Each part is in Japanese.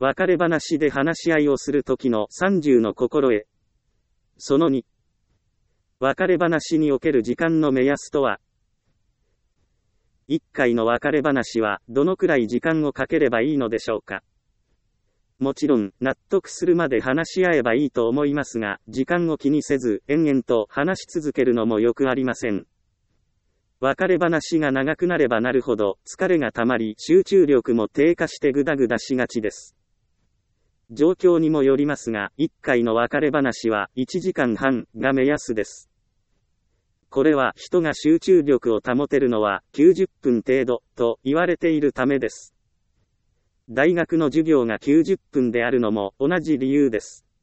別れ話で話し合いをするときの30の心得。その2。別れ話における時間の目安とは。1回の別れ話はどのくらい時間をかければいいのでしょうか。もちろん、納得するまで話し合えばいいと思いますが、時間を気にせず、延々と話し続けるのもよくありません。別れ話が長くなればなるほど、疲れがたまり、集中力も低下してグダグダしがちです。状況にもよりますが、1回の別れ話は1時間半が目安です。これは人が集中力を保てるのは90分程度と言われているためです。大学の授業が90分であるのも同じ理由です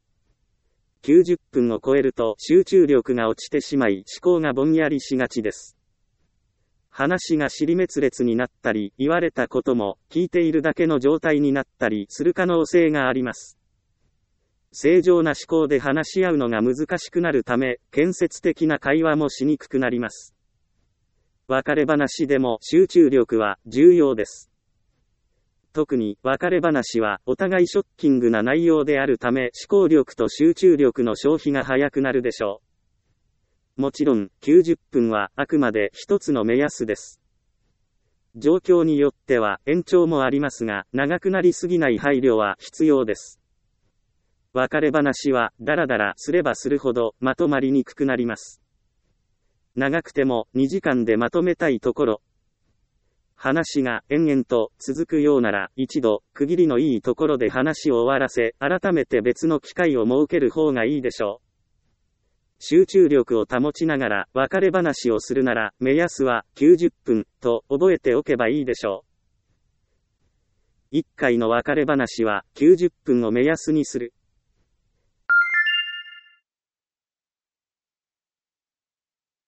。90分を超えると集中力が落ちてしまい思考がぼんやりしがちです。話が尻滅裂になったり、言われたことも聞いているだけの状態になったりする可能性があります。正常な思考で話し合うのが難しくなるため、建設的な会話もしにくくなります。別れ話でも集中力は重要です。特に別れ話はお互いショッキングな内容であるため、思考力と集中力の消費が早くなるでしょう。もちろん90分はあくまで一つの目安です。状況によっては延長もありますが、長くなりすぎない配慮は必要です。別れ話はダラダラすればするほどまとまりにくくなります。長くても2時間でまとめたいところ。話が延々と続くようなら一度区切りのいいところで話を終わらせ、改めて別の機会を設ける方がいいでしょう。集中力を保ちながら別れ話をするなら目安は90分と覚えておけばいいでしょう。1回の別れ話は90分を目安にする。